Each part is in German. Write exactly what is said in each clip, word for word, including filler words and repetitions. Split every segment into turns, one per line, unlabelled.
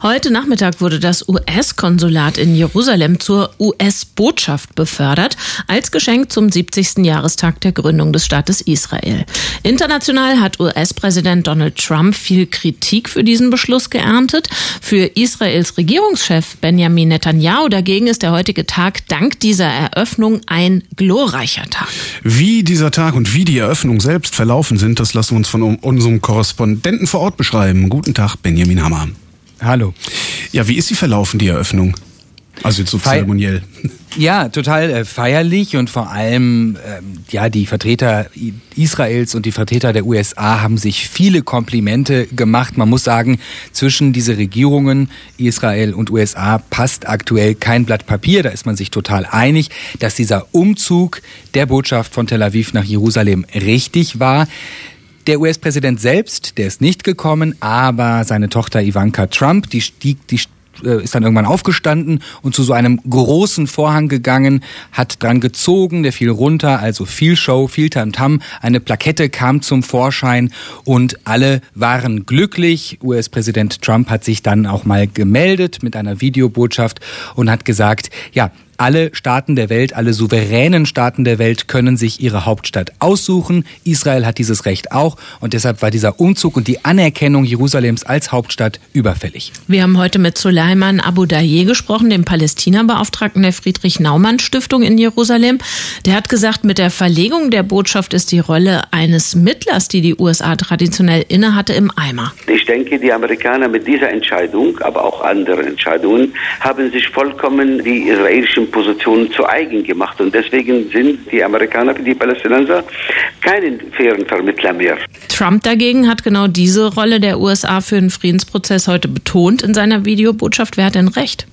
Heute Nachmittag wurde das U S-Konsulat in Jerusalem zur U S-Botschaft befördert, als Geschenk zum siebzigsten Jahrestag der Gründung des Staates Israel. International hat U S-Präsident Donald Trump viel Kritik für diesen Beschluss geerntet. Für Israels Regierungschef Benjamin Netanyahu dagegen ist der heutige Tag dank dieser Eröffnung ein glorreicher Tag.
Wie dieser Tag und wie die Eröffnung selbst verlaufen sind, das lassen wir uns von unserem Korrespondenten vor Ort beschreiben. Guten Tag, Benjamin Hammer.
Hallo.
Ja, wie ist sie verlaufen, die Eröffnung? Also jetzt so Fe- zeremoniell.
Ja, total äh, feierlich und vor allem ähm, ja die Vertreter Israels und die Vertreter der U S A haben sich viele Komplimente gemacht. Man muss sagen, zwischen diese Regierungen Israel und U S A passt aktuell kein Blatt Papier. Da ist man sich total einig, dass dieser Umzug der Botschaft von Tel Aviv nach Jerusalem richtig war. Der U S-Präsident selbst, der ist nicht gekommen, aber seine Tochter Ivanka Trump, die stieg, die ist dann irgendwann aufgestanden und zu so einem großen Vorhang gegangen, hat dran gezogen, der fiel runter, also viel Show, viel Tamtam. Eine Plakette kam zum Vorschein und alle waren glücklich. U S-Präsident Trump hat sich dann auch mal gemeldet mit einer Videobotschaft und hat gesagt, ja, alle Staaten der Welt, alle souveränen Staaten der Welt können sich ihre Hauptstadt aussuchen. Israel hat dieses Recht auch und deshalb war dieser Umzug und die Anerkennung Jerusalems als Hauptstadt überfällig.
Wir haben heute mit Suleiman Abu Daye gesprochen, dem Palästina-Beauftragten der Friedrich-Naumann-Stiftung in Jerusalem. Der hat gesagt, mit der Verlegung der Botschaft ist die Rolle eines Mittlers, die die U S A traditionell innehatte, im Eimer.
Ich denke, die Amerikaner mit dieser Entscheidung, aber auch anderen Entscheidungen, haben sich vollkommen die israelischen Positionen zu eigen gemacht und deswegen sind die Amerikaner für die Palästinenser keinen fairen Vermittler mehr.
Trump dagegen hat genau diese Rolle der U S A für den Friedensprozess heute betont in seiner Videobotschaft. Wer hat denn recht?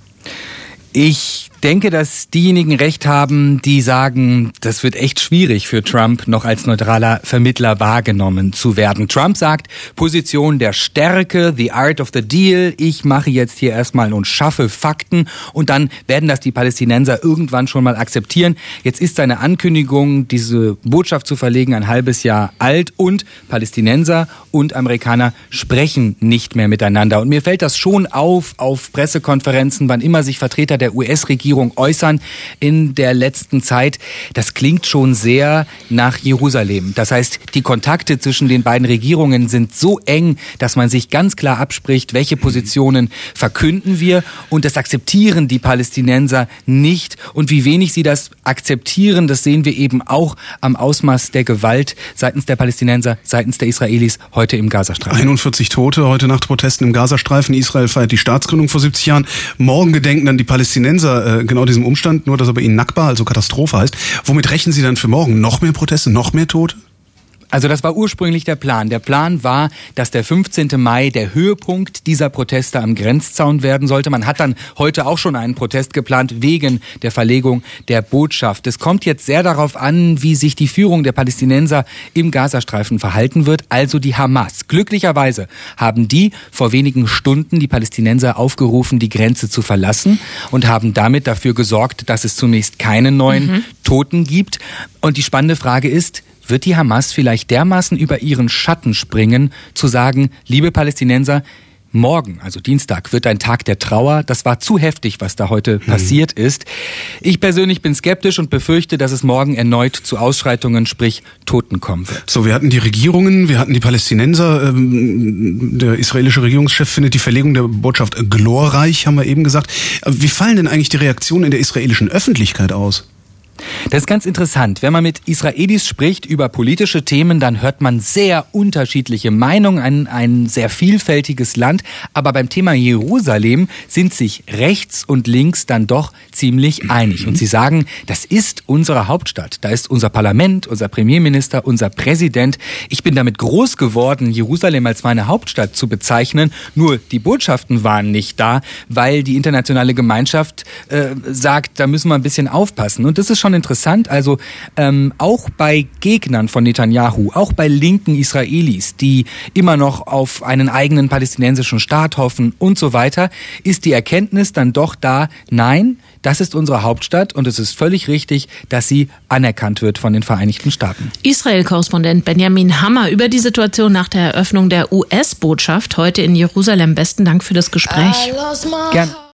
Ich denke, dass diejenigen recht haben, die sagen, das wird echt schwierig für Trump, noch als neutraler Vermittler wahrgenommen zu werden. Trump sagt, Position der Stärke, the art of the deal. Ich mache jetzt hier erstmal und schaffe Fakten und dann werden das die Palästinenser irgendwann schon mal akzeptieren. Jetzt ist seine Ankündigung, diese Botschaft zu verlegen, ein halbes Jahr alt und Palästinenser und Amerikaner sprechen nicht mehr miteinander. Und mir fällt das schon auf, auf Pressekonferenzen, wann immer sich Vertreter der U S-Regierung äußern in der letzten Zeit. Das klingt schon sehr nach Jerusalem. Das heißt, die Kontakte zwischen den beiden Regierungen sind so eng, dass man sich ganz klar abspricht, welche Positionen verkünden wir und das akzeptieren die Palästinenser nicht. Und wie wenig sie das akzeptieren, das sehen wir eben auch am Ausmaß der Gewalt seitens der Palästinenser, seitens der Israelis heute im Gazastreifen.
einundvierzig Tote heute Nacht Protesten im Gazastreifen. Israel feiert die Staatsgründung vor siebzig Jahren. Morgen gedenken dann die Palästinenser äh, genau diesem Umstand, nur dass er bei ihnen Nakba, also Katastrophe heißt. Womit rechnen Sie dann für morgen? Noch mehr Proteste, noch mehr Tote?
Also das war ursprünglich der Plan. Der Plan war, dass der fünfzehnte Mai der Höhepunkt dieser Proteste am Grenzzaun werden sollte. Man hat dann heute auch schon einen Protest geplant wegen der Verlegung der Botschaft. Es kommt jetzt sehr darauf an, wie sich die Führung der Palästinenser im Gazastreifen verhalten wird, also die Hamas. Glücklicherweise haben die vor wenigen Stunden die Palästinenser aufgerufen, die Grenze zu verlassen und haben damit dafür gesorgt, dass es zunächst keine neuen mhm. Toten gibt. Und die spannende Frage ist, wird die Hamas vielleicht dermaßen über ihren Schatten springen, zu sagen, liebe Palästinenser, morgen, also Dienstag, wird ein Tag der Trauer. Das war zu heftig, was da heute hm. passiert ist. Ich persönlich bin skeptisch und befürchte, dass es morgen erneut zu Ausschreitungen, sprich Toten kommen wird.
So, wir hatten die Regierungen, wir hatten die Palästinenser. Ähm, der israelische Regierungschef findet die Verlegung der Botschaft glorreich, haben wir eben gesagt. Wie fallen denn eigentlich die Reaktionen in der israelischen Öffentlichkeit aus?
Das ist ganz interessant. Wenn man mit Israelis spricht über politische Themen, dann hört man sehr unterschiedliche Meinungen, ein, ein sehr vielfältiges Land. Aber beim Thema Jerusalem sind sich rechts und links dann doch ziemlich einig. Und sie sagen, das ist unsere Hauptstadt. Da ist unser Parlament, unser Premierminister, unser Präsident. Ich bin damit groß geworden, Jerusalem als meine Hauptstadt zu bezeichnen. Nur die Botschaften waren nicht da, weil die internationale Gemeinschaft äh, sagt, da müssen wir ein bisschen aufpassen. Und das ist schon interessant. interessant. Also ähm, auch bei Gegnern von Netanyahu, auch bei linken Israelis, die immer noch auf einen eigenen palästinensischen Staat hoffen und so weiter, ist die Erkenntnis dann doch da, nein, das ist unsere Hauptstadt und es ist völlig richtig, dass sie anerkannt wird von den Vereinigten Staaten.
Israel-Korrespondent Benjamin Hammer über die Situation nach der Eröffnung der U S-Botschaft heute in Jerusalem. Besten Dank für das Gespräch.
Gerne.